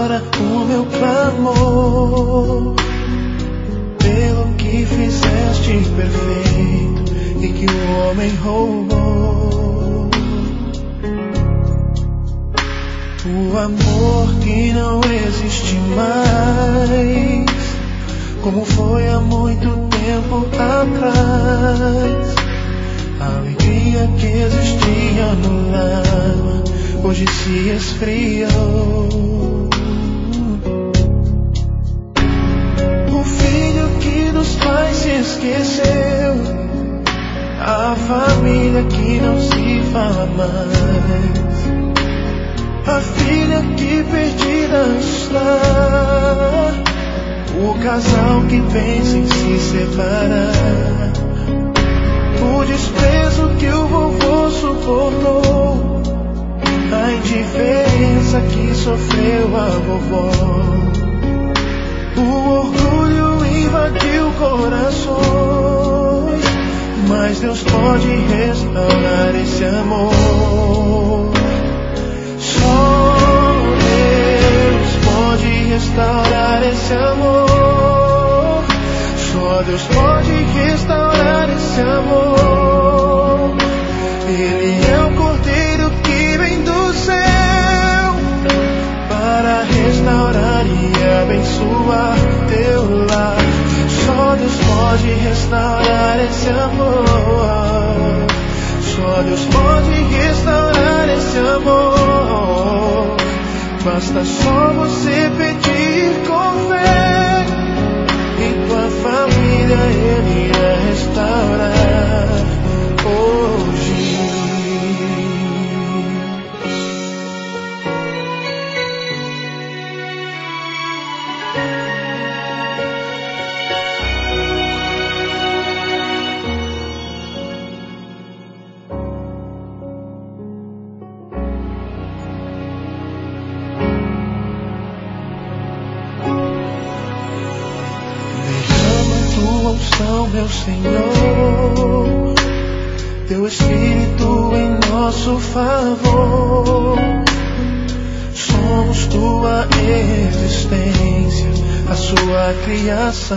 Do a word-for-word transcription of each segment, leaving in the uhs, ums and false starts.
agora o meu clamor, pelo que fizeste perfeito e que o homem roubou. O amor que não existe mais, como foi há muito tempo atrás. A alegria que existia no lar hoje se esfriou. O filho que dos pais se esqueceu, a família que não se fala mais, a filha que perdida está, o casal que pensa em se separar, o desprezo que o vovô suportou, a indiferença que sofreu a vovó. O orgulho invadiu corações, mas Deus pode restaurar esse amor. Só Deus pode restaurar esse amor. Só Deus pode restaurar esse amor. Ele é o Cordeiro que vem do céu para restaurar e abençoar teu lar. Só Deus pode restaurar esse amor. Só Deus pode restaurar esse amor. Basta só você pedir com fé, e tua família Ele irá restaurar hoje. Meu Senhor, teu Espírito em nosso favor. Somos tua existência, a sua criação.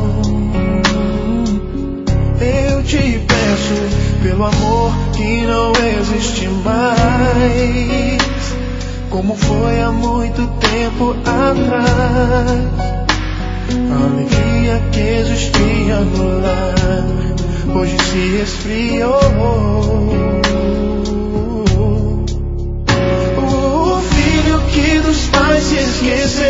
Eu te peço, pelo amor que não existe mais, como foi há muito tempo atrás. A alegria que existia no lar hoje se esfriou. O filho que dos pais se esqueceu,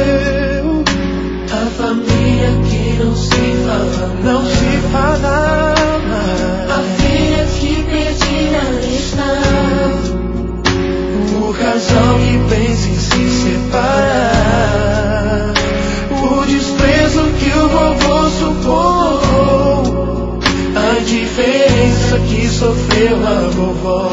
a família que não se fala, não se fala mais, a filha que perdida está, o casal que pensa em se separar, o desprezo que o vovô suportou, a indiferença que sofreu a vovó.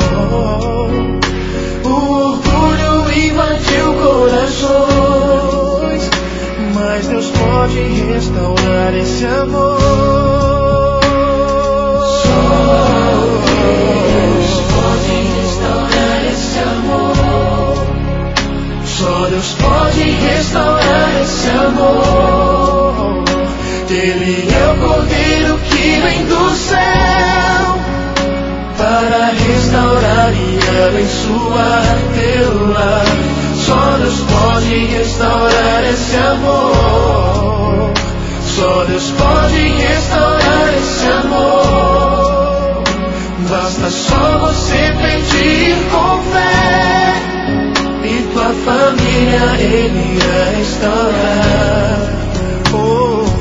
O orgulho invadiu corações, mas Deus pode restaurar esse amor. Só Deus pode restaurar esse amor. Só Deus pode restaurar esse amor. Ele é o Cordeiro que vem do céu para restaurar e abençoar teu lar. Só Deus pode restaurar esse amor. Só Deus pode restaurar esse amor. Basta só você pedir com fé, e tua família Ele irá restaurar hoje.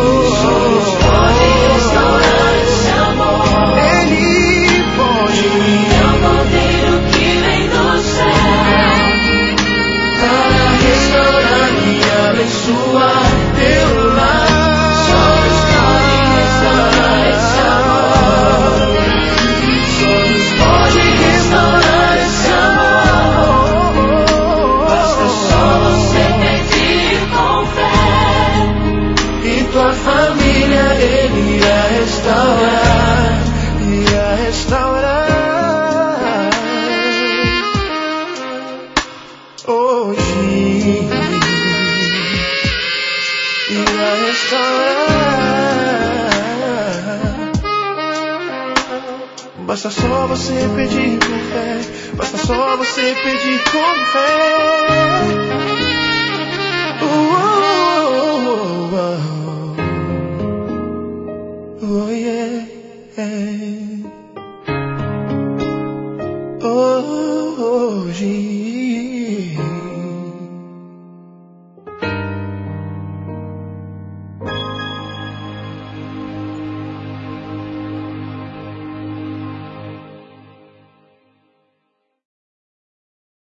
Ele pode Basta só você pedir com fé. Basta só você pedir com fé. Oh, oh, oh, oh, oh, yeah. Oh, oh, oh,